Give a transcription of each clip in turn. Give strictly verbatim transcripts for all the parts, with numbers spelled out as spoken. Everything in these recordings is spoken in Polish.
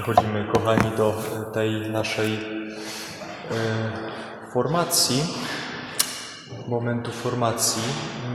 Przechodzimy, kochani, do tej naszej formacji, momentu formacji.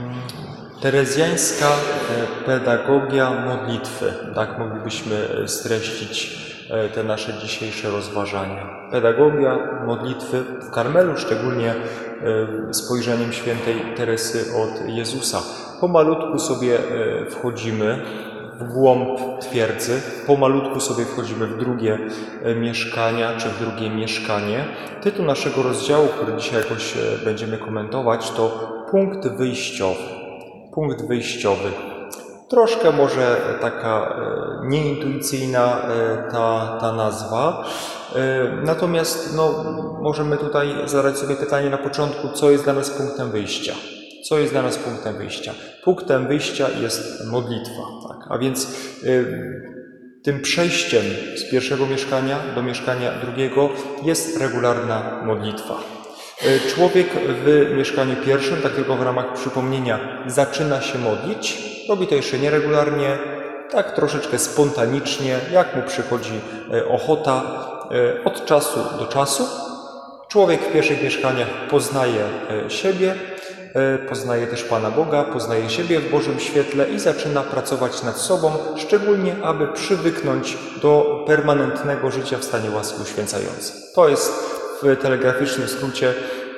Terezjańska pedagogia modlitwy. Tak moglibyśmy streścić te nasze dzisiejsze rozważania. Pedagogia modlitwy w Karmelu, szczególnie spojrzeniem świętej Teresy od Jezusa. Pomalutku sobie wchodzimy w głąb twierdzy, pomalutku sobie wchodzimy w drugie mieszkania, czy w drugie mieszkanie. Tytuł naszego rozdziału, który dzisiaj jakoś będziemy komentować, to punkt wyjściowy. Punkt wyjściowy. Troszkę może taka nieintuicyjna ta, ta nazwa, natomiast no, możemy tutaj zadać sobie pytanie na początku, co jest dla nas punktem wyjścia. Co jest dla nas punktem wyjścia? Punktem wyjścia jest modlitwa. Tak? A więc y, tym przejściem z pierwszego mieszkania do mieszkania drugiego jest regularna modlitwa. Y, człowiek w mieszkaniu pierwszym, tak tylko w ramach przypomnienia, zaczyna się modlić. Robi to jeszcze nieregularnie, tak troszeczkę spontanicznie, jak mu przychodzi y, ochota, y, od czasu do czasu. Człowiek w pierwszych mieszkaniach poznaje y, siebie, poznaje też Pana Boga, poznaje siebie w Bożym świetle i zaczyna pracować nad sobą, szczególnie aby przywyknąć do permanentnego życia w stanie łaski uświęcającej. To jest w telegraficznym skrócie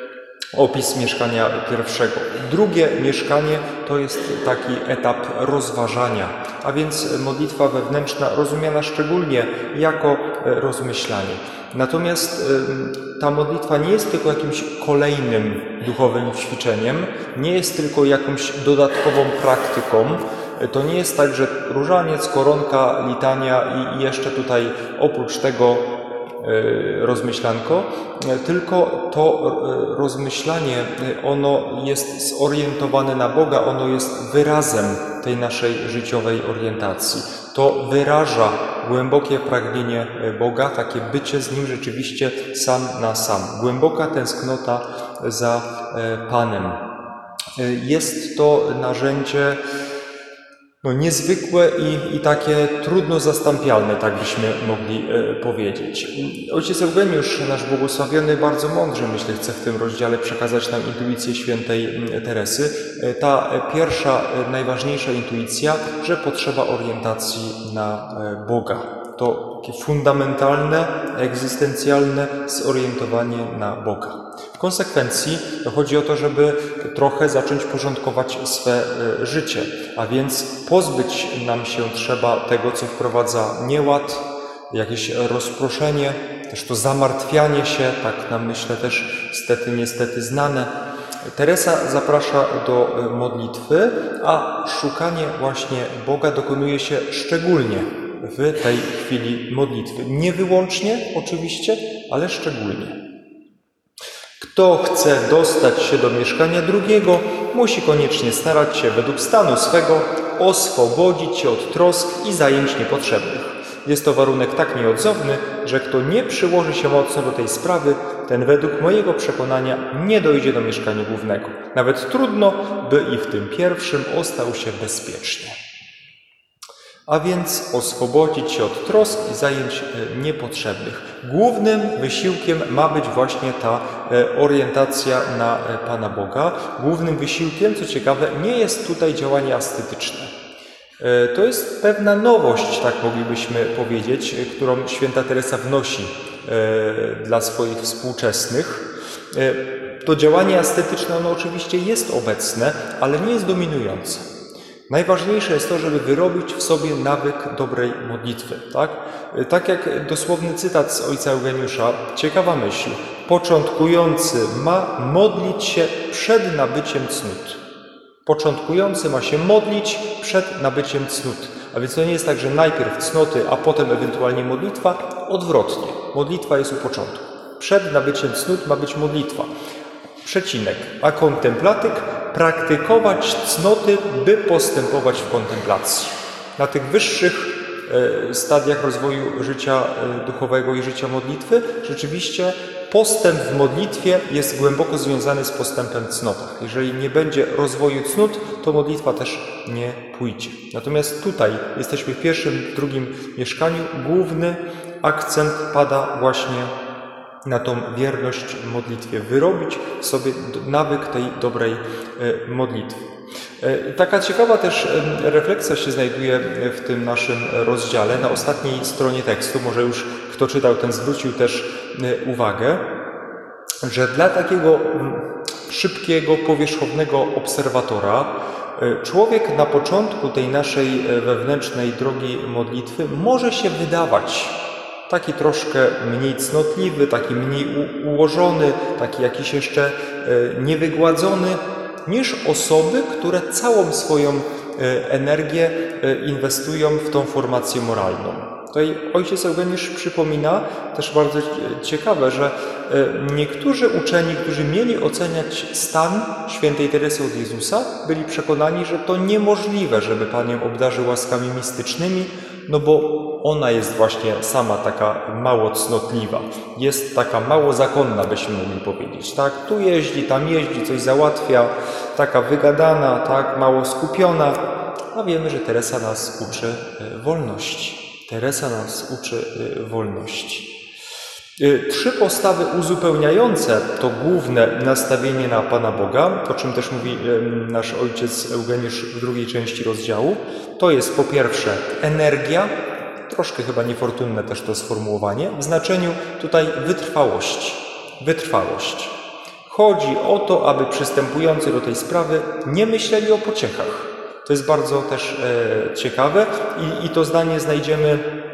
opis mieszkania pierwszego. Drugie mieszkanie to jest taki etap rozważania, a więc modlitwa wewnętrzna rozumiana szczególnie jako rozmyślanie. Natomiast ta modlitwa nie jest tylko jakimś kolejnym duchowym ćwiczeniem, nie jest tylko jakąś dodatkową praktyką. To nie jest tak, że różaniec, koronka, litania i jeszcze tutaj oprócz tego rozmyślanko, tylko to rozmyślanie, ono jest zorientowane na Boga, ono jest wyrazem tej naszej życiowej orientacji. To wyraża głębokie pragnienie Boga, takie bycie z Nim rzeczywiście sam na sam. Głęboka tęsknota za Panem. Jest to narzędzie no, niezwykłe i, i takie trudno zastąpialne, tak byśmy mogli e, powiedzieć. Ojciec Eugeniusz, nasz błogosławiony, bardzo mądrze, myślę, chce w tym rozdziale przekazać nam intuicję świętej Teresy. E, ta pierwsza, e, najważniejsza intuicja, że potrzeba orientacji na e, Boga. To takie fundamentalne, egzystencjalne zorientowanie na Boga. W konsekwencji chodzi o to, żeby trochę zacząć porządkować swe życie, a więc pozbyć nam się trzeba tego, co wprowadza nieład, jakieś rozproszenie, też to zamartwianie się, tak nam myślę też niestety, niestety znane. Teresa zaprasza do modlitwy, a szukanie właśnie Boga dokonuje się szczególnie w tej chwili modlitwy. Nie wyłącznie oczywiście, ale szczególnie. Kto chce dostać się do mieszkania drugiego, musi koniecznie starać się według stanu swego oswobodzić się od trosk i zajęć niepotrzebnych. Jest to warunek tak nieodzowny, że kto nie przyłoży się mocno do tej sprawy, ten według mojego przekonania nie dojdzie do mieszkania głównego. Nawet trudno, by i w tym pierwszym ostał się bezpiecznie. A więc oswobodzić się od trosk i zajęć niepotrzebnych. Głównym wysiłkiem ma być właśnie ta orientacja na Pana Boga. Głównym wysiłkiem, co ciekawe, nie jest tutaj działanie ascetyczne. To jest pewna nowość, tak moglibyśmy powiedzieć, którą święta Teresa wnosi dla swoich współczesnych. To działanie ascetyczne, ono oczywiście jest obecne, ale nie jest dominujące. Najważniejsze jest to, żeby wyrobić w sobie nawyk dobrej modlitwy. Tak, tak jak dosłowny cytat z ojca Eugeniusza, ciekawa myśl. Początkujący ma modlić się przed nabyciem cnót. Początkujący ma się modlić przed nabyciem cnót. A więc to nie jest tak, że najpierw cnoty, a potem ewentualnie modlitwa. Odwrotnie. Modlitwa jest u początku. Przed nabyciem cnót ma być modlitwa. Przecinek. A kontemplatyk praktykować cnoty, by postępować w kontemplacji. Na tych wyższych stadiach rozwoju życia duchowego i życia modlitwy rzeczywiście postęp w modlitwie jest głęboko związany z postępem w cnotach. Jeżeli nie będzie rozwoju cnót, to modlitwa też nie pójdzie. Natomiast tutaj jesteśmy w pierwszym, w drugim mieszkaniu. Główny akcent pada właśnie na tą wierność modlitwie, wyrobić sobie nawyk tej dobrej modlitwy. Taka ciekawa też refleksja się znajduje w tym naszym rozdziale, na ostatniej stronie tekstu, może już kto czytał, ten zwrócił też uwagę, że dla takiego szybkiego, powierzchownego obserwatora człowiek na początku tej naszej wewnętrznej drogi modlitwy może się wydawać taki troszkę mniej cnotliwy, taki mniej ułożony, taki jakiś jeszcze niewygładzony, niż osoby, które całą swoją energię inwestują w tą formację moralną. Tutaj ojciec Eugeniusz przypomina, też bardzo ciekawe, że niektórzy uczeni, którzy mieli oceniać stan świętej Teresy od Jezusa, byli przekonani, że to niemożliwe, żeby Pan ją obdarzył łaskami mistycznymi, no bo ona jest właśnie sama taka mało cnotliwa, jest taka mało zakonna, byśmy mogli powiedzieć, tak? Tu jeździ, tam jeździ, coś załatwia, taka wygadana, tak? Mało skupiona, a wiemy, że Teresa nas uczy wolności. Teresa nas uczy wolności. Trzy postawy uzupełniające to główne nastawienie na Pana Boga, o czym też mówi nasz ojciec Eugeniusz w drugiej części rozdziału. To jest po pierwsze energia, troszkę chyba niefortunne też to sformułowanie, w znaczeniu tutaj wytrwałości. Wytrwałość. Chodzi o to, aby przystępujący do tej sprawy nie myśleli o pociechach. To jest bardzo też e, ciekawe i, i to zdanie znajdziemy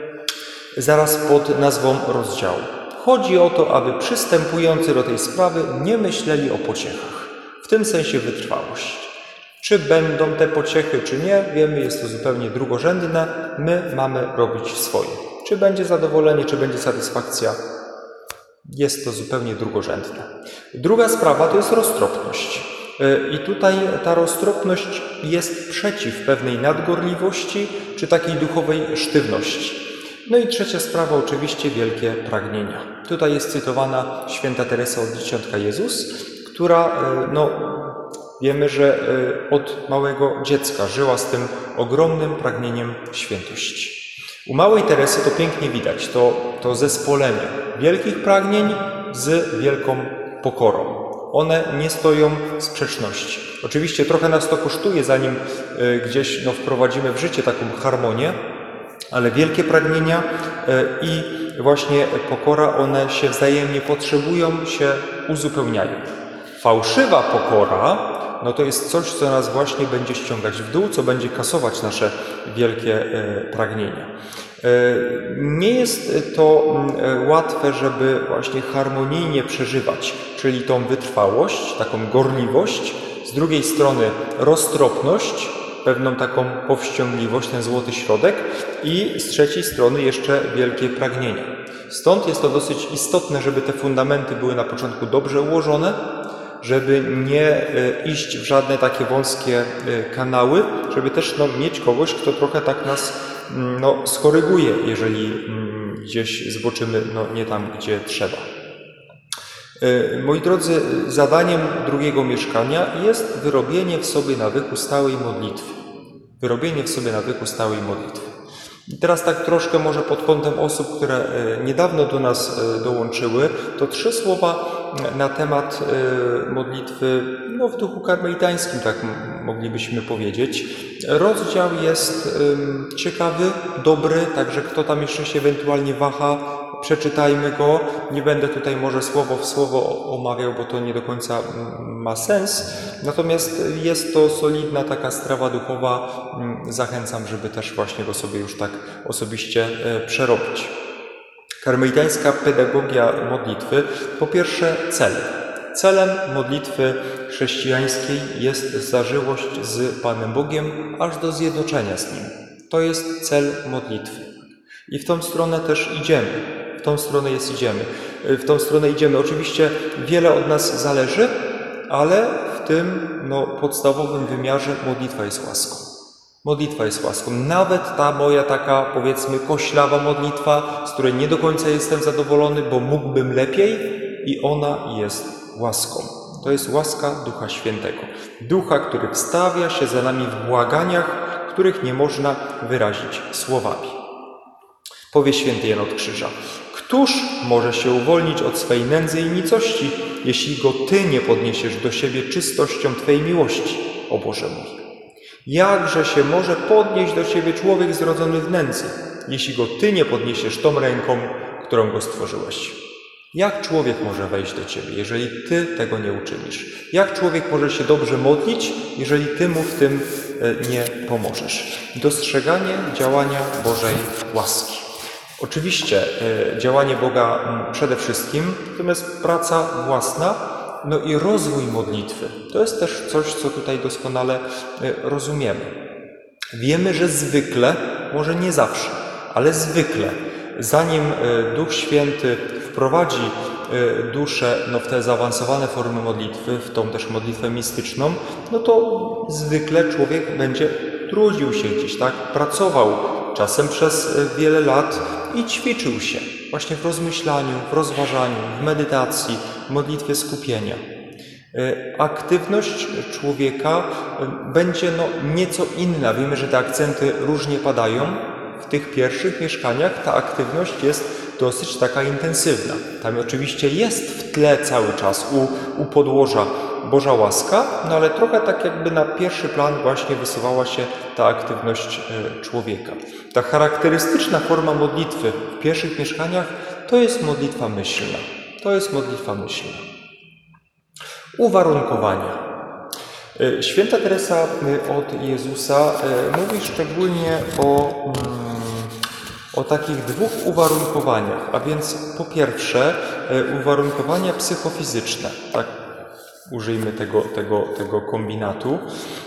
zaraz pod nazwą rozdziału. Chodzi o to, aby przystępujący do tej sprawy nie myśleli o pociechach. W tym sensie wytrwałość. Czy będą te pociechy, czy nie, wiemy, jest to zupełnie drugorzędne. My mamy robić swoje. Czy będzie zadowolenie, czy będzie satysfakcja, jest to zupełnie drugorzędne. Druga sprawa to jest roztropność. I tutaj ta roztropność jest przeciw pewnej nadgorliwości, czy takiej duchowej sztywności. No i trzecia sprawa, oczywiście wielkie pragnienia. Tutaj jest cytowana święta Teresa od Dzieciątka Jezus, która, no, wiemy, że od małego dziecka żyła z tym ogromnym pragnieniem świętości. U małej Teresy to pięknie widać, to, to zespolenie wielkich pragnień z wielką pokorą. One nie stoją w sprzeczności. Oczywiście trochę nas to kosztuje, zanim gdzieś no, wprowadzimy w życie taką harmonię, ale wielkie pragnienia i właśnie pokora, one się wzajemnie potrzebują, się uzupełniają. Fałszywa pokora, no to jest coś, co nas właśnie będzie ściągać w dół, co będzie kasować nasze wielkie pragnienia. Nie jest to łatwe, żeby właśnie harmonijnie przeżywać, czyli tą wytrwałość, taką gorliwość, z drugiej strony roztropność, pewną taką powściągliwość, ten złoty środek i z trzeciej strony jeszcze wielkie pragnienia. Stąd jest to dosyć istotne, żeby te fundamenty były na początku dobrze ułożone, żeby nie iść w żadne takie wąskie kanały, żeby też no, mieć kogoś, kto trochę tak nas no, skoryguje, jeżeli gdzieś zboczymy no, nie tam, gdzie trzeba. Moi drodzy, zadaniem drugiego mieszkania jest wyrobienie w sobie nawyku stałej modlitwy. Wyrobienie w sobie nawyku stałej modlitwy. I teraz tak troszkę może pod kątem osób, które niedawno do nas dołączyły, to trzy słowa na temat modlitwy no, w duchu karmelitańskim, tak moglibyśmy powiedzieć. Rozdział jest ciekawy, dobry, także kto tam jeszcze się ewentualnie waha, przeczytajmy go. Nie będę tutaj może słowo w słowo omawiał, bo to nie do końca ma sens. Natomiast jest to solidna taka strawa duchowa. Zachęcam, żeby też właśnie go sobie już tak osobiście przerobić. Karmelitańska pedagogia modlitwy. Po pierwsze cel. Celem modlitwy chrześcijańskiej jest zażyłość z Panem Bogiem aż do zjednoczenia z Nim. To jest cel modlitwy. I w tą stronę też idziemy. W tą stronę jest idziemy. W tą stronę idziemy. Oczywiście wiele od nas zależy, ale w tym no, podstawowym wymiarze modlitwa jest łaską. Modlitwa jest łaską. Nawet ta moja taka, powiedzmy, koślawa modlitwa, z której nie do końca jestem zadowolony, bo mógłbym lepiej, i ona jest łaską. To jest łaska Ducha Świętego. Ducha, który wstawia się za nami w błaganiach, których nie można wyrazić słowami. Powie święty Jan od Krzyża: któż może się uwolnić od swej nędzy i nicości, jeśli go Ty nie podniesiesz do siebie czystością Twej miłości, o Boże mój? Jakże się może podnieść do siebie człowiek zrodzony w nędzy, jeśli go Ty nie podniesiesz tą ręką, którą go stworzyłeś? Jak człowiek może wejść do Ciebie, jeżeli Ty tego nie uczynisz? Jak człowiek może się dobrze modlić, jeżeli Ty mu w tym nie pomożesz? Dostrzeganie działania Bożej łaski. Oczywiście działanie Boga przede wszystkim, natomiast praca własna, no i rozwój modlitwy. To jest też coś, co tutaj doskonale rozumiemy. Wiemy, że zwykle, może nie zawsze, ale zwykle, zanim Duch Święty wprowadzi duszę no, w te zaawansowane formy modlitwy, w tą też modlitwę mistyczną, no to zwykle człowiek będzie trudził się gdzieś, tak? Pracował czasem przez wiele lat i ćwiczył się właśnie w rozmyślaniu, w rozważaniu, w medytacji, w modlitwie skupienia. Aktywność człowieka będzie no, nieco inna. Wiemy, że te akcenty różnie padają. W tych pierwszych mieszkaniach ta aktywność jest dosyć taka intensywna. Tam oczywiście jest w tle cały czas u, u podłoża Boża łaska, no ale trochę tak jakby na pierwszy plan właśnie wysuwała się ta aktywność człowieka. Ta charakterystyczna forma modlitwy w pierwszych mieszkaniach to jest modlitwa myślna. To jest modlitwa myślna. Uwarunkowania. Święta Teresa od Jezusa mówi szczególnie o, o takich dwóch uwarunkowaniach, a więc po pierwsze uwarunkowania psychofizyczne, tak użyjmy tego, tego, tego kombinatu.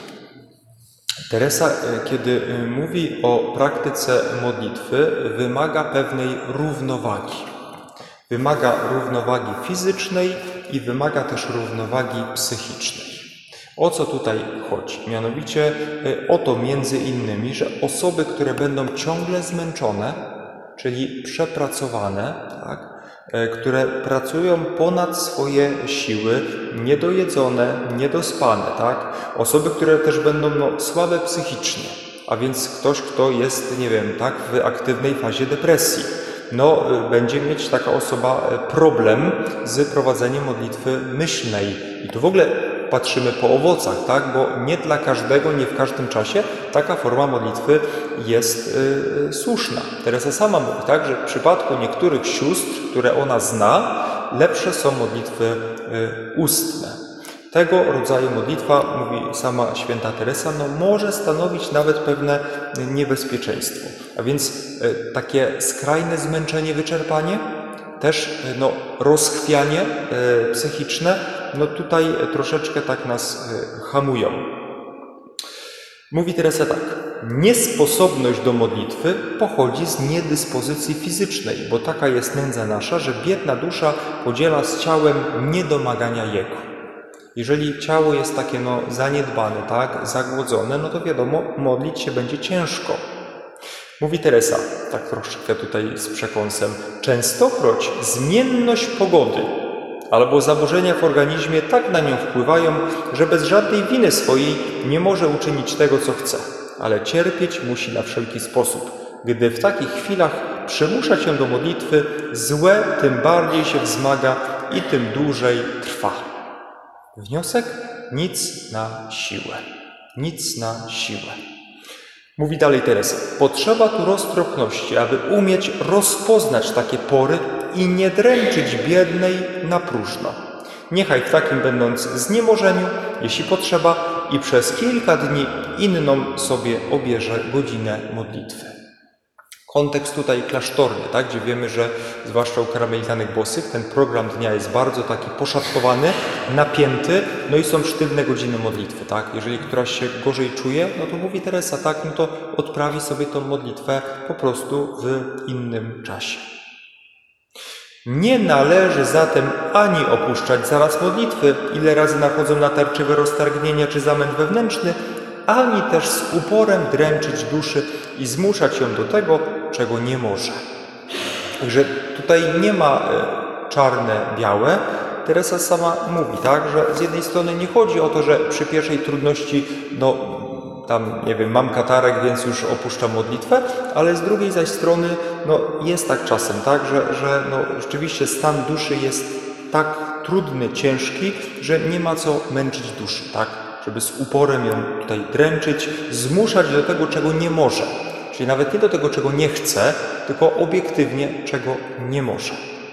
Teresa, kiedy mówi o praktyce modlitwy, wymaga pewnej równowagi. Wymaga równowagi fizycznej i wymaga też równowagi psychicznej. O co tutaj chodzi? Mianowicie o to między innymi, że osoby, które będą ciągle zmęczone, czyli przepracowane, tak, które pracują ponad swoje siły, niedojedzone, niedospane, tak, osoby, które też będą no, słabe psychicznie, a więc ktoś, kto jest, nie wiem, tak, w aktywnej fazie depresji, no, będzie mieć taka osoba problem z prowadzeniem modlitwy myślnej. I tu w ogóle patrzymy po owocach, tak? Bo nie dla każdego, nie w każdym czasie taka forma modlitwy jest y, słuszna. Teresa sama mówi, tak, że w przypadku niektórych sióstr, które ona zna, lepsze są modlitwy y, ustne. Tego rodzaju modlitwa, mówi sama święta Teresa, no może stanowić nawet pewne niebezpieczeństwo. A więc y, takie skrajne zmęczenie, wyczerpanie, też no, rozchwianie y, psychiczne, no tutaj troszeczkę tak nas y, hamują. Mówi Teresa tak: niesposobność do modlitwy pochodzi z niedyspozycji fizycznej, bo taka jest nędza nasza, że biedna dusza podziela z ciałem niedomagania Jego. Jeżeli ciało jest takie no, zaniedbane, tak, zagłodzone, no to wiadomo, modlić się będzie ciężko. Mówi Teresa, tak troszeczkę tutaj z przekąsem, częstokroć zmienność pogody albo zaburzenia w organizmie tak na nią wpływają, że bez żadnej winy swojej nie może uczynić tego, co chce, ale cierpieć musi na wszelki sposób. Gdy w takich chwilach przymusza się do modlitwy, złe tym bardziej się wzmaga i tym dłużej trwa. Wniosek? Nic na siłę. Nic na siłę. Mówi dalej Teresa, potrzeba tu roztropności, aby umieć rozpoznać takie pory i nie dręczyć biednej na próżno. Niechaj w takim będąc zniemożeniu, jeśli potrzeba, i przez kilka dni inną sobie obierze godzinę modlitwy. Kontekst tutaj klasztorny, tak, gdzie wiemy, że zwłaszcza u karmelitanek bosych ten program dnia jest bardzo taki poszatkowany, napięty, no i są sztywne godziny modlitwy, tak. Jeżeli któraś się gorzej czuje, no to mówi Teresa, tak, no to odprawi sobie tą modlitwę po prostu w innym czasie. Nie należy zatem ani opuszczać zaraz modlitwy, ile razy nachodzą natarczywe roztargnienia czy zamęt wewnętrzny, ani też z uporem dręczyć duszy i zmuszać ją do tego, czego nie może. Także tutaj nie ma czarne-białe. Teresa sama mówi, tak, że z jednej strony nie chodzi o to, że przy pierwszej trudności no, tam, nie wiem, mam katarek, więc już opuszczam modlitwę, ale z drugiej zaś strony, no, jest tak czasem, tak, że, że no, rzeczywiście stan duszy jest tak trudny, ciężki, że nie ma co męczyć duszy, tak, żeby z uporem ją tutaj dręczyć, zmuszać do tego, czego nie może. Czyli nawet nie do tego, czego nie chce, tylko obiektywnie, czego nie może.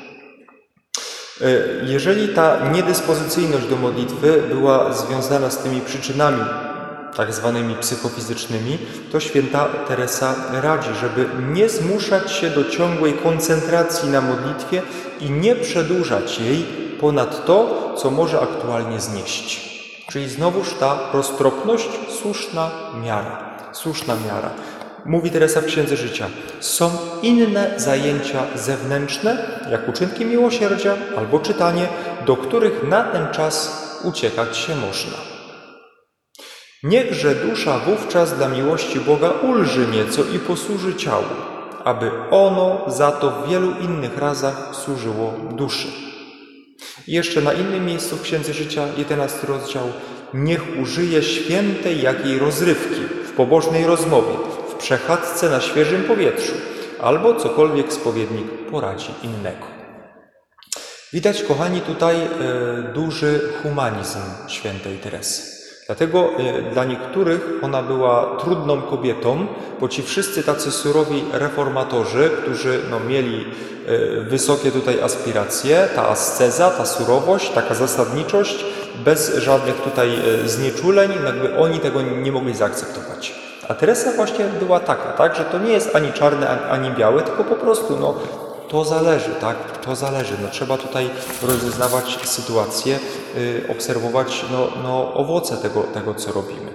Jeżeli ta niedyspozycyjność do modlitwy była związana z tymi przyczynami tak zwanymi psychofizycznymi, to święta Teresa radzi, żeby nie zmuszać się do ciągłej koncentracji na modlitwie i nie przedłużać jej ponad to, co może aktualnie znieść. Czyli znowuż ta roztropność, słuszna miara. Słuszna miara. Mówi Teresa w Księdze Życia, są inne zajęcia zewnętrzne, jak uczynki miłosierdzia albo czytanie, do których na ten czas uciekać się można. Niechże dusza wówczas dla miłości Boga ulży nieco i posłuży ciału, aby ono za to w wielu innych razach służyło duszy. I jeszcze na innym miejscu w Księdze Życia, jedenasty rozdział, niech użyje świętej jakiej rozrywki w pobożnej rozmowie, w przechadzce na świeżym powietrzu, albo cokolwiek spowiednik poradzi innego. Widać, kochani, tutaj e, duży humanizm świętej Teresy. Dlatego e, dla niektórych ona była trudną kobietą, bo ci wszyscy tacy surowi reformatorzy, którzy no, mieli e, wysokie tutaj aspiracje, ta asceza, ta surowość, taka zasadniczość, bez żadnych tutaj e, znieczuleń, jakby oni tego nie mogli zaakceptować. A Teresa właśnie była taka, tak, że to nie jest ani czarne, ani białe, tylko po prostu no, to zależy, tak, to zależy. No, trzeba tutaj rozeznawać sytuację, yy, obserwować no, no, owoce tego, tego, co robimy.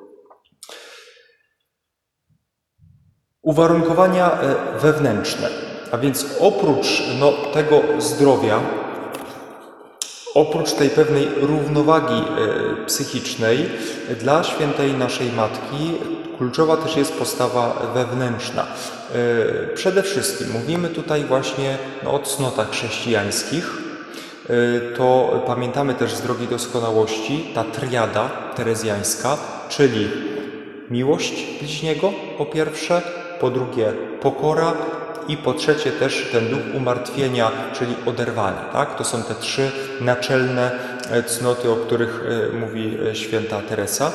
Uwarunkowania wewnętrzne, a więc oprócz no, tego zdrowia, oprócz tej pewnej równowagi e, psychicznej, dla świętej naszej Matki kluczowa też jest postawa wewnętrzna. E, przede wszystkim mówimy tutaj właśnie no, o cnotach chrześcijańskich. E, to pamiętamy też z drogi doskonałości, ta triada terezjańska, czyli miłość bliźniego po pierwsze, po drugie pokora, i po trzecie też ten duch umartwienia, czyli oderwanie. Tak? To są te trzy naczelne cnoty, o których mówi święta Teresa.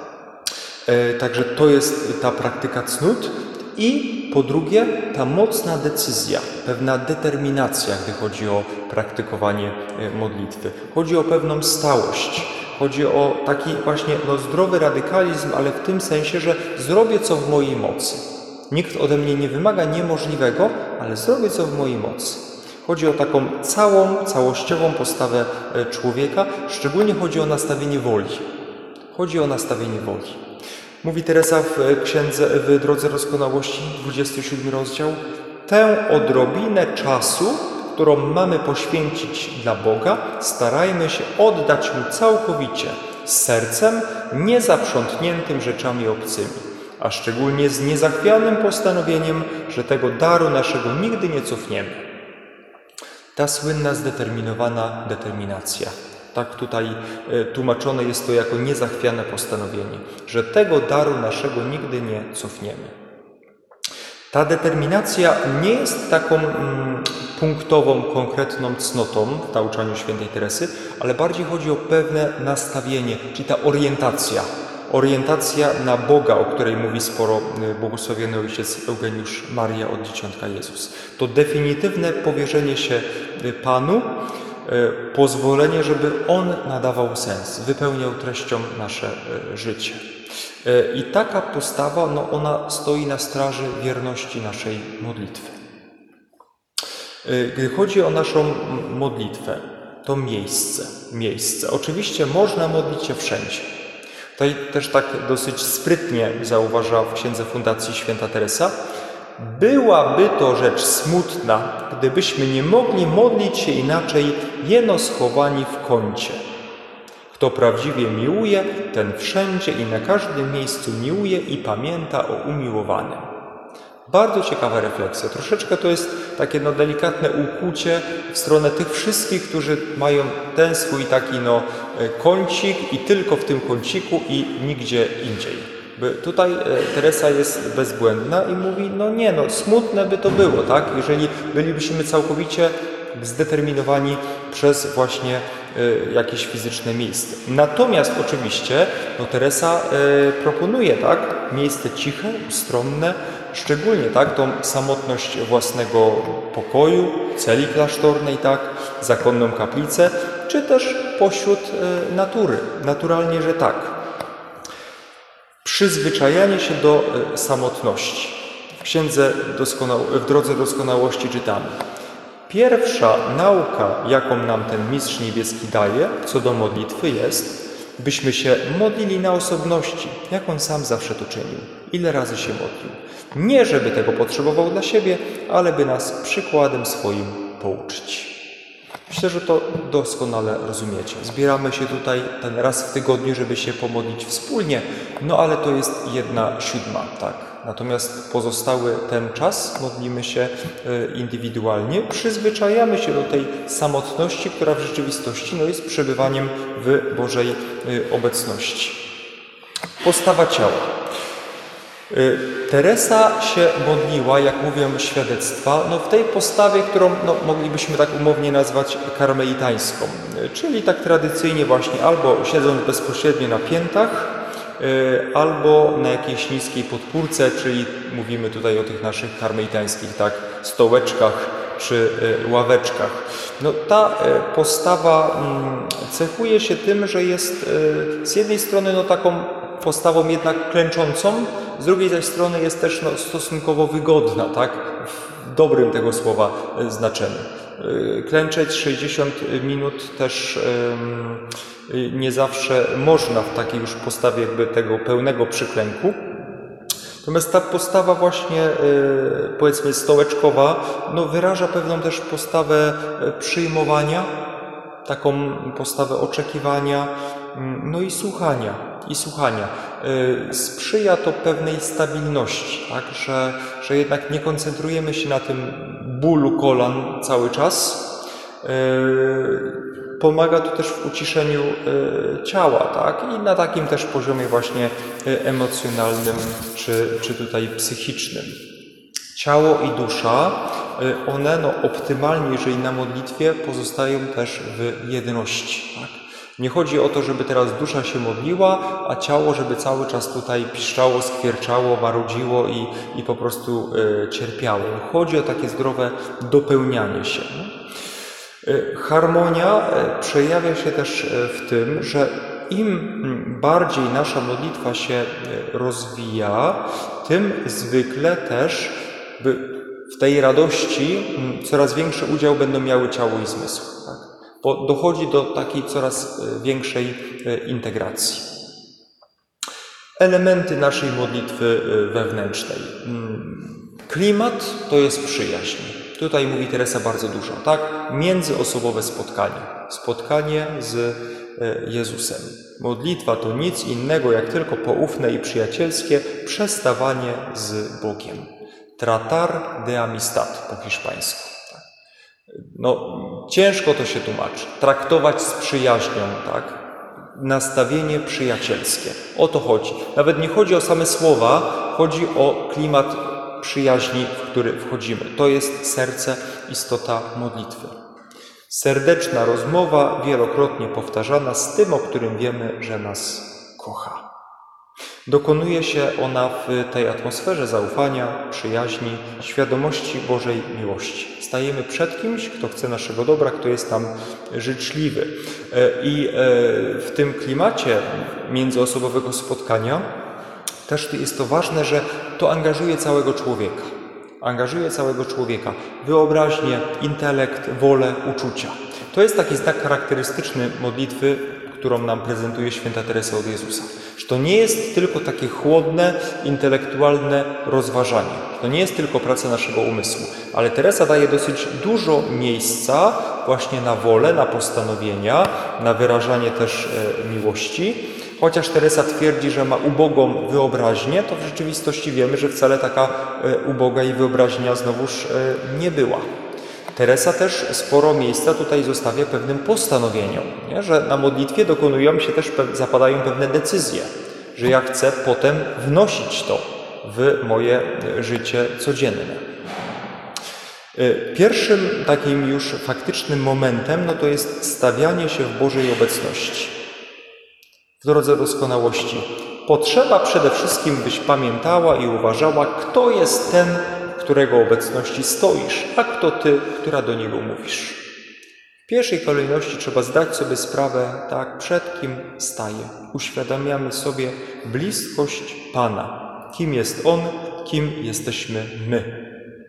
Także to jest ta praktyka cnót. I po drugie ta mocna decyzja, pewna determinacja, gdy chodzi o praktykowanie modlitwy. Chodzi o pewną stałość. Chodzi o taki właśnie no, zdrowy radykalizm, ale w tym sensie, że zrobię co w mojej mocy. Nikt ode mnie nie wymaga niemożliwego, ale zrobię co w mojej mocy. Chodzi o taką całą, całościową postawę człowieka, szczególnie chodzi o nastawienie woli. Chodzi o nastawienie woli. Mówi Teresa w księdze, w Drodze Doskonałości, dwudziesty siódmy rozdział, tę odrobinę czasu, którą mamy poświęcić dla Boga, starajmy się oddać Mu całkowicie, z sercem niezaprzątniętym rzeczami obcymi, a szczególnie z niezachwianym postanowieniem, że tego daru naszego nigdy nie cofniemy. Ta słynna, zdeterminowana determinacja. Tak tutaj tłumaczone jest to jako niezachwiane postanowienie, że tego daru naszego nigdy nie cofniemy. Ta determinacja nie jest taką mm, punktową, konkretną cnotą w nauczaniu świętej Teresy, ale bardziej chodzi o pewne nastawienie, czyli ta orientacja. Orientacja na Boga, o której mówi sporo błogosławiony ojciec Eugeniusz Maria od Dzieciątka Jezus. To definitywne powierzenie się Panu, pozwolenie, żeby On nadawał sens, wypełniał treścią nasze życie. I taka postawa, no ona stoi na straży wierności naszej modlitwy. Gdy chodzi o naszą modlitwę, to miejsce. miejsce. Oczywiście można modlić się wszędzie. Tutaj też tak dosyć sprytnie zauważa w Księdze Fundacji święta Teresa, byłaby to rzecz smutna, gdybyśmy nie mogli modlić się inaczej, jeno schowani w kącie. Kto prawdziwie miłuje, ten wszędzie i na każdym miejscu miłuje i pamięta o umiłowanym. Bardzo ciekawa refleksja. Troszeczkę to jest takie no, delikatne ukłucie w stronę tych wszystkich, którzy mają ten swój taki no, kącik i tylko w tym kąciku i nigdzie indziej. By tutaj Teresa jest bezbłędna i mówi, no nie, no smutne by to było, tak? Jeżeli bylibyśmy całkowicie zdeterminowani przez właśnie jakieś fizyczne miejsce. Natomiast oczywiście no Teresa proponuje, tak, miejsce ciche, ustronne, szczególnie tak, tą samotność własnego pokoju, celi klasztornej, tak, zakonną kaplicę, czy też pośród natury. Naturalnie, że tak. Przyzwyczajanie się do samotności. W księdze doskonał- w drodze doskonałości czytamy. Pierwsza nauka, jaką nam ten Mistrz Niebieski daje, co do modlitwy jest, byśmy się modlili na osobności, jak On sam zawsze to czynił. Ile razy się modlił. Nie, żeby tego potrzebował dla siebie, ale by nas przykładem swoim pouczyć. Myślę, że to doskonale rozumiecie. Zbieramy się tutaj ten raz w tygodniu, żeby się pomodlić wspólnie, no ale to jest jedna siódma, tak. Natomiast pozostały ten czas modlimy się indywidualnie, przyzwyczajamy się do tej samotności, która w rzeczywistości no, jest przebywaniem w Bożej obecności. Postawa ciała. Teresa się modliła, jak mówią świadectwa, no w tej postawie, którą no, moglibyśmy tak umownie nazwać karmelitańską, czyli tak tradycyjnie właśnie albo siedząc bezpośrednio na piętach, albo na jakiejś niskiej podpórce, czyli mówimy tutaj o tych naszych karmelitańskich tak, stołeczkach czy ławeczkach. No, ta postawa cechuje się tym, że jest z jednej strony no, taką postawą jednak klęczącą, z drugiej zaś strony jest też no, stosunkowo wygodna, tak? W dobrym tego słowa znaczeniu. Klęczeć sześćdziesiąt minut też nie zawsze można w takiej już postawie jakby tego pełnego przyklęku. Natomiast ta postawa właśnie, powiedzmy, stołeczkowa, no wyraża pewną też postawę przyjmowania, taką postawę oczekiwania, no i słuchania. I słuchania. Sprzyja to pewnej stabilności, tak? że, że jednak nie koncentrujemy się na tym bólu kolan cały czas. Pomaga to też w uciszeniu ciała, tak? I na takim też poziomie właśnie emocjonalnym czy, czy tutaj psychicznym. Ciało i dusza, one no, optymalnie, jeżeli na modlitwie, pozostają też w jedności, tak? Nie chodzi o to, żeby teraz dusza się modliła, a ciało, żeby cały czas tutaj piszczało, skwierczało, marudziło i, i po prostu y, cierpiało. Chodzi o takie zdrowe dopełnianie się. Y, harmonia y, przejawia się też y, w tym, że im bardziej nasza modlitwa się y, rozwija, tym zwykle też by w tej radości y, coraz większy udział będą miały ciało i zmysł. Tak? Bo dochodzi do takiej coraz większej integracji. Elementy naszej modlitwy wewnętrznej. Klimat to jest przyjaźń. Tutaj mówi Teresa bardzo dużo, tak? Międzyosobowe spotkanie. Spotkanie z Jezusem. Modlitwa to nic innego jak tylko poufne i przyjacielskie przestawanie z Bogiem. Tratar de amistad po hiszpańsku. No, ciężko to się tłumaczy. Traktować z przyjaźnią, tak? Nastawienie przyjacielskie. O to chodzi. Nawet nie chodzi o same słowa, chodzi o klimat przyjaźni, w który wchodzimy. To jest serce, istota modlitwy. Serdeczna rozmowa, wielokrotnie powtarzana z tym, o którym wiemy, że nas kocha. Dokonuje się ona w tej atmosferze zaufania, przyjaźni, świadomości Bożej miłości. Stajemy przed kimś, kto chce naszego dobra, kto jest nam życzliwy. I w tym klimacie międzyosobowego spotkania też jest to ważne, że to angażuje całego człowieka. Angażuje całego człowieka. Wyobraźnię, intelekt, wolę, uczucia. To jest taki znak charakterystyczny modlitwy, którą nam prezentuje święta Teresa od Jezusa. Że to nie jest tylko takie chłodne, intelektualne rozważanie. To nie jest tylko praca naszego umysłu. Ale Teresa daje dosyć dużo miejsca właśnie na wolę, na postanowienia, na wyrażanie też e, miłości. Chociaż Teresa twierdzi, że ma ubogą wyobraźnię, to w rzeczywistości wiemy, że wcale taka e, uboga i wyobraźnia znowuż e, nie była. Teresa też sporo miejsca tutaj zostawia pewnym postanowieniom, nie? Że na modlitwie dokonują się też, zapadają pewne decyzje. że ja chcę potem wnosić to w moje życie codzienne. Pierwszym takim już faktycznym momentem no to jest stawianie się w Bożej obecności. W drodze doskonałości potrzeba przede wszystkim, byś pamiętała i uważała, kto jest ten, w którego obecności stoisz, a kto ty, która do niego mówisz. W pierwszej kolejności trzeba zdać sobie sprawę, tak, przed kim staję. Uświadamiamy sobie bliskość Pana. Kim jest On, kim jesteśmy my.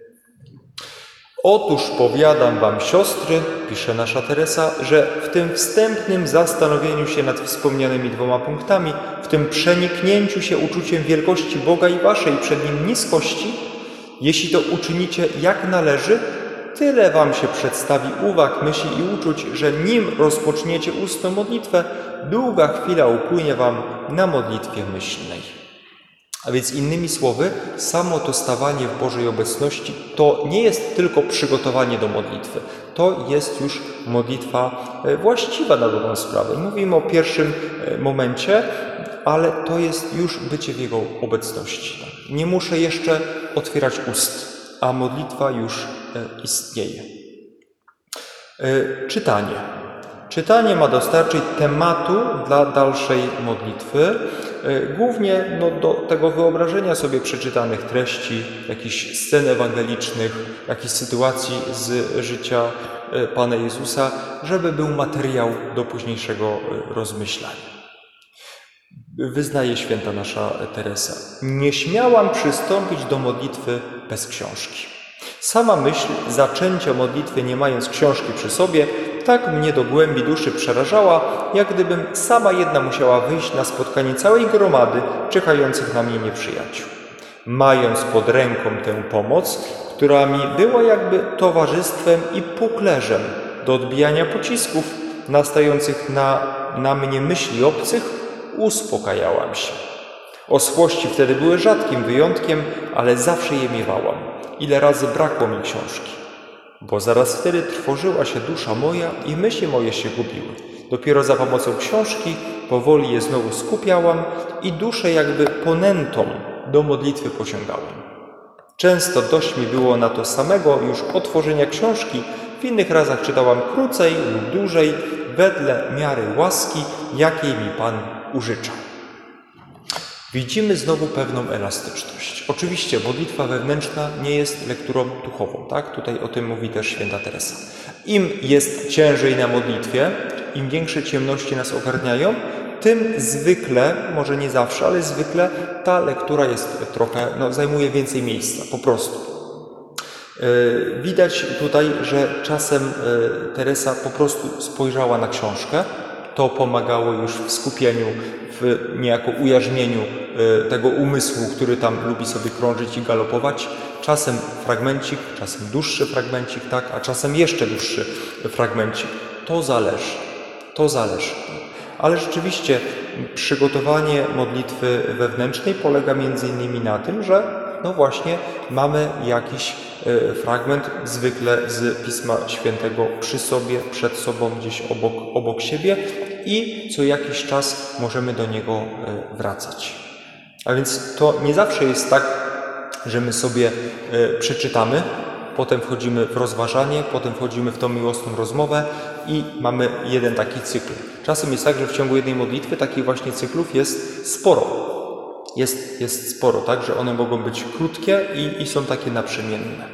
Otóż powiadam wam, siostry, pisze nasza Teresa, że w tym wstępnym zastanowieniu się nad wspomnianymi dwoma punktami, w tym przeniknięciu się uczuciem wielkości Boga i waszej przed Nim niskości, jeśli to uczynicie jak należy, tyle wam się przedstawi uwag, myśli i uczuć, że nim rozpoczniecie ustną modlitwę, długa chwila upłynie wam na modlitwie myślnej. A więc innymi słowy, samo to stawanie w Bożej obecności to nie jest tylko przygotowanie do modlitwy. To jest już modlitwa właściwa na dobrą sprawę. Mówimy o pierwszym momencie, ale to jest już bycie w Jego obecności. Nie muszę jeszcze otwierać ust, a modlitwa już istnieje. Czytanie. Czytanie ma dostarczyć tematu dla dalszej modlitwy, głównie no, do tego wyobrażenia sobie przeczytanych treści, jakichś scen ewangelicznych, jakichś sytuacji z życia Pana Jezusa, żeby był materiał do późniejszego rozmyślania. Wyznaje święta nasza Teresa. Nie śmiałam przystąpić do modlitwy bez książki. Sama myśl zaczęcia modlitwy nie mając książki przy sobie tak mnie do głębi duszy przerażała, jak gdybym sama jedna musiała wyjść na spotkanie całej gromady czekających na mnie nieprzyjaciół. Mając pod ręką tę pomoc, która mi była jakby towarzystwem i puklerzem do odbijania pocisków nastających na, na mnie myśli obcych, uspokajałam się. Osłości wtedy były rzadkim wyjątkiem, ale zawsze je miewałam. Ile razy brakło mi książki. Bo zaraz wtedy trwożyła się dusza moja i myśli moje się gubiły. Dopiero za pomocą książki powoli je znowu skupiałam i duszę jakby ponętą do modlitwy pociągałam. Często dość mi było na to samego już otworzenia książki, w innych razach czytałam krócej lub dłużej, wedle miary łaski, jakiej mi Pan użyczał. Widzimy znowu pewną elastyczność. Oczywiście modlitwa wewnętrzna nie jest lekturą duchową, tak? Tutaj o tym mówi też święta Teresa. Im jest ciężej na modlitwie, im większe ciemności nas ogarniają, tym zwykle, może nie zawsze, ale zwykle ta lektura jest trochę, no, zajmuje więcej miejsca, po prostu. Yy, widać tutaj, że czasem yy, Teresa po prostu spojrzała na książkę. To pomagało już w skupieniu, w niejako ujarzmieniu y, tego umysłu, który tam lubi sobie krążyć i galopować. Czasem fragmencik, czasem dłuższy fragmencik, tak, a czasem jeszcze dłuższy fragmencik. To zależy, to zależy. Ale rzeczywiście przygotowanie modlitwy wewnętrznej polega między innymi na tym, że no właśnie mamy jakiś y, fragment zwykle z Pisma Świętego przy sobie, przed sobą, gdzieś obok, obok siebie i co jakiś czas możemy do niego y, wracać. A więc to nie zawsze jest tak, że my sobie y, przeczytamy, potem wchodzimy w rozważanie, potem wchodzimy w tą miłosną rozmowę i mamy jeden taki cykl. Czasem jest tak, że w ciągu jednej modlitwy takich właśnie cyklów jest sporo. Jest, jest sporo, tak, że one mogą być krótkie i, i są takie naprzemienne.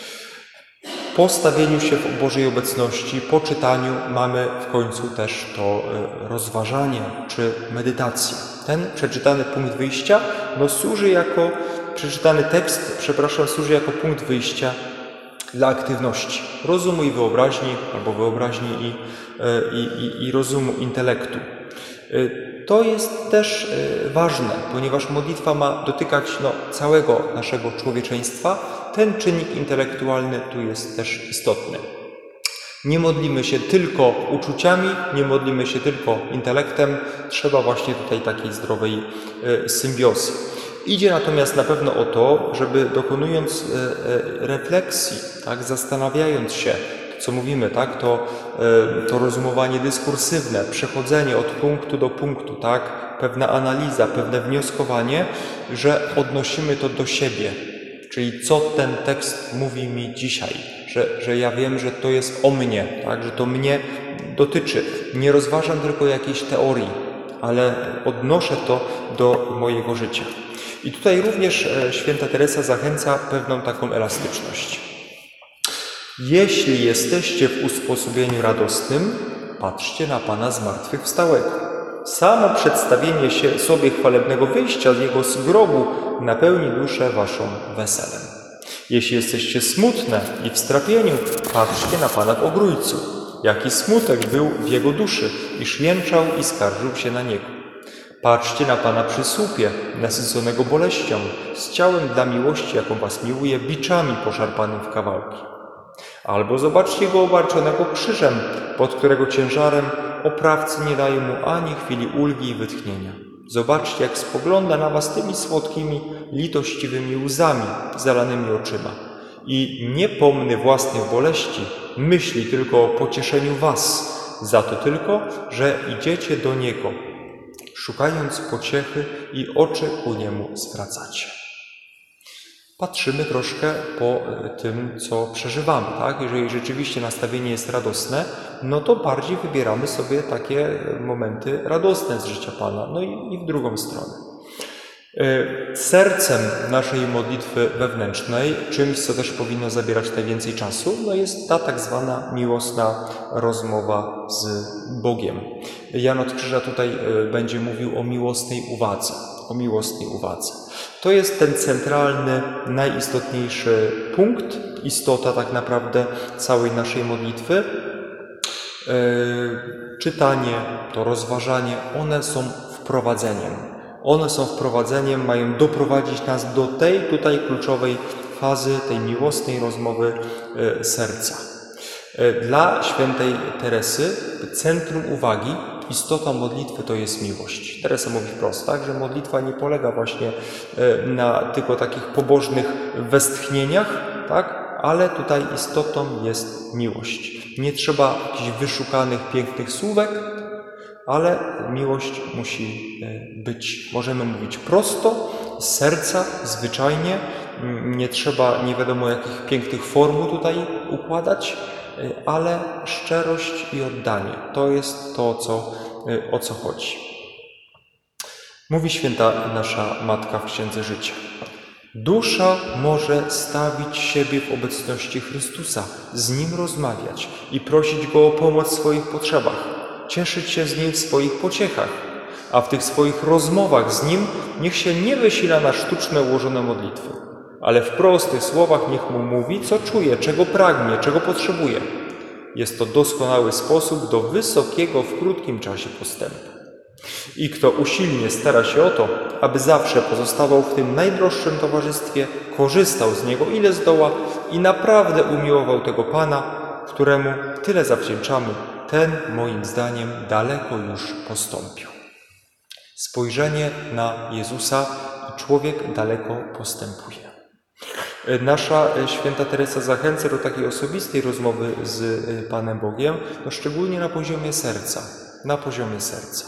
Po stawieniu się w Bożej obecności, po czytaniu mamy w końcu też to rozważanie czy medytację. Ten przeczytany punkt wyjścia no, służy jako, przeczytany tekst, przepraszam, służy jako punkt wyjścia dla aktywności rozumu i wyobraźni, albo wyobraźni i, i, i, i rozumu, intelektu. To jest też ważne, ponieważ modlitwa ma dotykać no, całego naszego człowieczeństwa. Ten czynnik intelektualny tu jest też istotny. Nie modlimy się tylko uczuciami, nie modlimy się tylko intelektem. Trzeba właśnie tutaj takiej zdrowej symbiozy. Idzie natomiast na pewno o to, żeby dokonując refleksji, tak, zastanawiając się, co mówimy, tak, to, to rozumowanie dyskursywne, przechodzenie od punktu do punktu, tak, pewna analiza, pewne wnioskowanie, że odnosimy to do siebie. Czyli co ten tekst mówi mi dzisiaj, że, że ja wiem, że to jest o mnie, tak? Że to mnie dotyczy. Nie rozważam tylko jakiejś teorii, ale odnoszę to do mojego życia. I tutaj również święta Teresa zachęca pewną taką elastyczność. Jeśli jesteście w usposobieniu radosnym, patrzcie na Pana zmartwychwstałego. Samo przedstawienie się sobie chwalebnego wyjścia z Jego z grobu napełni duszę waszą weselem. Jeśli jesteście smutne i w strapieniu, patrzcie na Pana w ogrójcu. Jaki smutek był w Jego duszy, iż jęczał i skarżył się na Niego. Patrzcie na Pana przy słupie, nasyconego boleścią, z ciałem dla miłości, jaką was miłuje, biczami poszarpanym w kawałki. Albo zobaczcie Go obarczonego krzyżem, pod którego ciężarem oprawcy nie dają Mu ani chwili ulgi i wytchnienia. Zobaczcie, jak spogląda na was tymi słodkimi, litościwymi łzami, zalanymi oczyma. I nie pomny własnych boleści, myśli tylko o pocieszeniu was, za to tylko, że idziecie do Niego, szukając pociechy i oczy ku Niemu zwracacie. Patrzymy troszkę po tym, co przeżywamy, tak? Jeżeli rzeczywiście nastawienie jest radosne, no to bardziej wybieramy sobie takie momenty radosne z życia Pana, no i, i w drugą stronę. Sercem naszej modlitwy wewnętrznej, czymś, co też powinno zabierać najwięcej czasu, no jest ta tak zwana miłosna rozmowa z Bogiem. Jan od Krzyża tutaj będzie mówił o miłosnej uwadze, o miłosnej uwadze. To jest ten centralny, najistotniejszy punkt, istota tak naprawdę całej naszej modlitwy. Czytanie, to rozważanie, one są wprowadzeniem. One są wprowadzeniem, mają doprowadzić nas do tej tutaj kluczowej fazy, tej miłosnej rozmowy serca. Dla świętej Teresy centrum uwagi, istota modlitwy to jest miłość. Teresa mówi wprost, tak, że modlitwa nie polega właśnie na tylko takich pobożnych westchnieniach, tak, ale tutaj istotą jest miłość. Nie trzeba jakichś wyszukanych, pięknych słówek, ale miłość musi być. Możemy mówić prosto, z serca, zwyczajnie. Nie trzeba nie wiadomo jakich pięknych formuł tutaj układać, ale szczerość i oddanie. To jest to, co, o co chodzi. Mówi święta nasza Matka w Księdze Życia. Dusza może stawić siebie w obecności Chrystusa, z Nim rozmawiać i prosić Go o pomoc w swoich potrzebach, cieszyć się z Nim w swoich pociechach, a w tych swoich rozmowach z Nim niech się nie wysila na sztuczne ułożone modlitwy, ale w prostych słowach niech Mu mówi, co czuje, czego pragnie, czego potrzebuje. Jest to doskonały sposób do wysokiego w krótkim czasie postępu. I kto usilnie stara się o to, aby zawsze pozostawał w tym najdroższym towarzystwie, korzystał z niego ile zdoła i naprawdę umiłował tego Pana, któremu tyle zawdzięczamy, ten moim zdaniem daleko już postąpił. Spojrzenie na Jezusa i człowiek daleko postępuje. Nasza święta Teresa zachęca do takiej osobistej rozmowy z Panem Bogiem, no szczególnie na poziomie serca, na poziomie serca.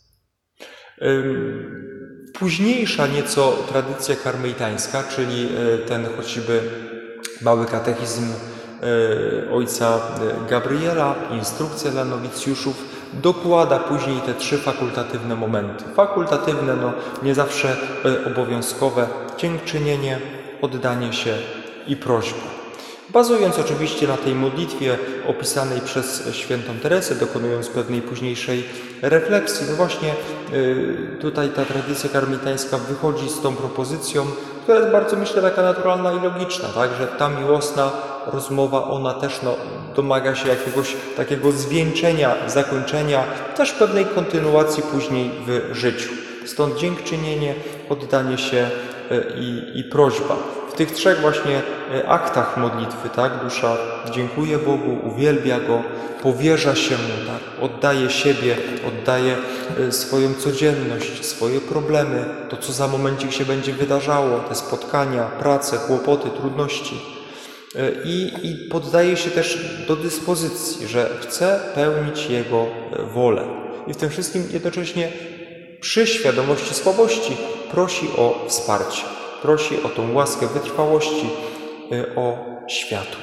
Późniejsza nieco tradycja karmelitańska, czyli ten choćby mały katechizm ojca Gabriela, instrukcja dla nowicjuszów, dokłada później te trzy fakultatywne momenty. Fakultatywne, no nie zawsze obowiązkowe, dziękczynienie, oddanie się i prośba. Bazując oczywiście na tej modlitwie opisanej przez świętą Teresę, dokonując pewnej późniejszej refleksji, no właśnie tutaj ta tradycja karmelitańska wychodzi z tą propozycją, która jest bardzo, myślę, taka naturalna i logiczna, tak, że ta miłosna rozmowa, ona też no, domaga się jakiegoś takiego zwieńczenia, zakończenia, też pewnej kontynuacji później w życiu. Stąd dziękczynienie, oddanie się i, i prośba. W tych trzech właśnie aktach modlitwy, tak, dusza dziękuje Bogu, uwielbia Go, powierza się Mu, tak, oddaje siebie, oddaje swoją codzienność, swoje problemy, to co za momencik się będzie wydarzało, te spotkania, prace, kłopoty, trudności. I, i poddaje się też do dyspozycji, że chce pełnić Jego wolę. I w tym wszystkim jednocześnie przy świadomości słabości prosi o wsparcie, prosi o tą łaskę wytrwałości, o światło.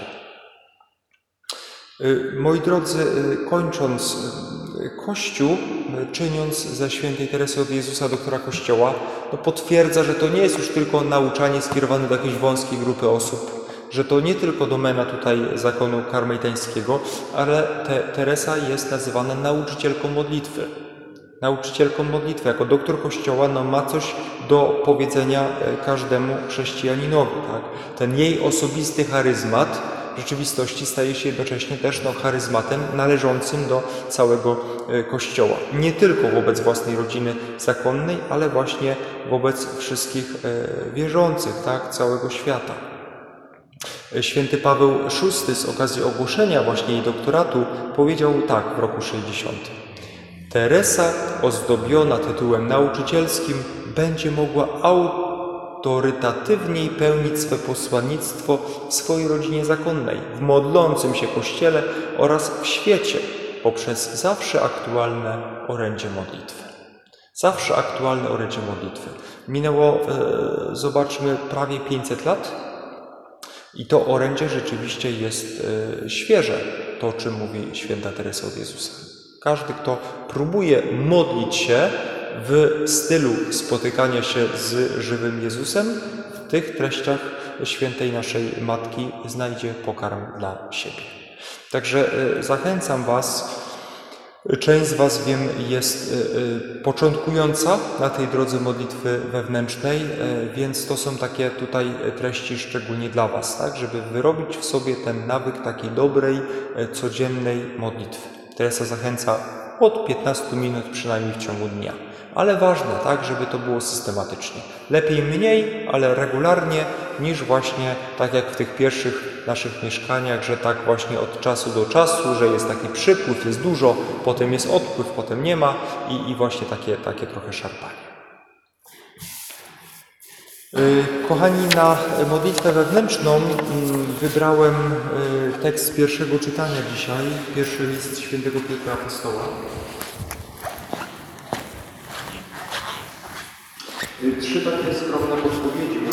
Moi drodzy, kończąc, Kościół, czyniąc ze świętej Teresy od Jezusa doktora Kościoła, no potwierdza, że to nie jest już tylko nauczanie skierowane do jakiejś wąskiej grupy osób, że to nie tylko domena tutaj zakonu karmelitańskiego, ale te, Teresa jest nazywana nauczycielką modlitwy. Nauczycielką modlitwy. Jako doktor Kościoła no, ma coś do powiedzenia każdemu chrześcijaninowi. Tak? Ten jej osobisty charyzmat w rzeczywistości staje się jednocześnie też no, charyzmatem należącym do całego Kościoła. Nie tylko wobec własnej rodziny zakonnej, ale właśnie wobec wszystkich wierzących, tak? Całego świata. Święty Paweł szósty z okazji ogłoszenia właśnie jej doktoratu powiedział tak w roku sześćdziesiątym. Teresa ozdobiona tytułem nauczycielskim będzie mogła autorytatywniej pełnić swe posłannictwo w swojej rodzinie zakonnej, w modlącym się Kościele oraz w świecie poprzez zawsze aktualne orędzie modlitwy. Zawsze aktualne orędzie modlitwy. Minęło, e, zobaczmy, prawie pięćset lat i to orędzie rzeczywiście jest e, świeże, to o czym mówi święta Teresa od Jezusa. Każdy, kto próbuje modlić się w stylu spotykania się z żywym Jezusem, w tych treściach świętej naszej Matki znajdzie pokarm dla siebie. Także zachęcam Was. Część z Was, wiem, jest początkująca na tej drodze modlitwy wewnętrznej, więc to są takie tutaj treści szczególnie dla Was, tak? Żeby wyrobić w sobie ten nawyk takiej dobrej, codziennej modlitwy. Teresa zachęca od piętnastu minut przynajmniej w ciągu dnia. Ale ważne, tak, żeby to było systematycznie. Lepiej mniej, ale regularnie, niż właśnie tak jak w tych pierwszych naszych mieszkaniach, że tak właśnie od czasu do czasu, że jest taki przypływ, jest dużo, potem jest odpływ, potem nie ma i, i właśnie takie, takie trochę szarpanie. Kochani, na modlitwę wewnętrzną wybrałem tekst pierwszego czytania dzisiaj, pierwszy list świętego Piotra Apostoła. Trzy takie